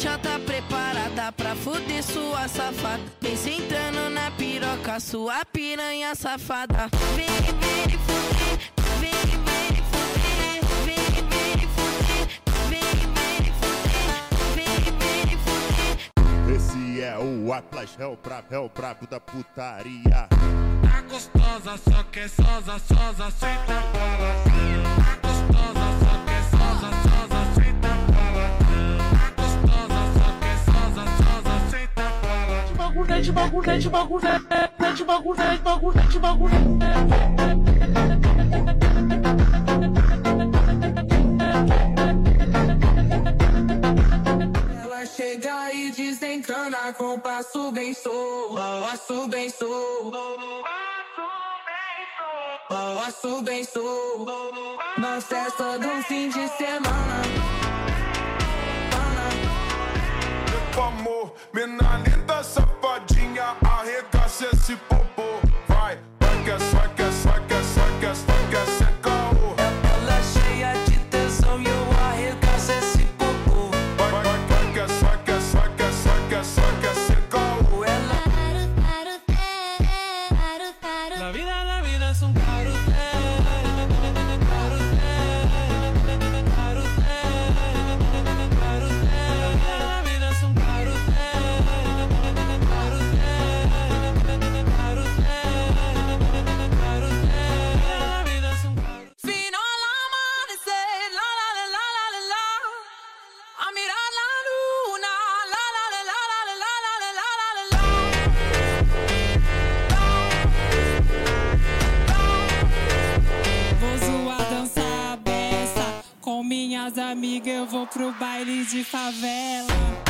bicha tá preparada pra fuder sua safada. Vem sentando na piroca, sua piranha safada. Vem fuder, vem fuder, vem fuder, vem fuder. Esse é o Atlas, é o brabo da putaria. Tá gostosa, só quer sosa, senta bola. Tá gostosa, só quer sosa, senta bola. Tá gostosa, só quer sosa, senta bola. De bagulho. Ela chega e desencana com passo bem sou, passo bem sou. Passo bem sou, na festa do fim de semana. Meu amor, mina linda, safadinha, arregaça esse popô. Vai que ser caô. Ela cheia de tesão e eu arregaço esse popô. Vai que ser caô. La vida es un carrusel. Minhas amigas, eu vou pro baile de favela.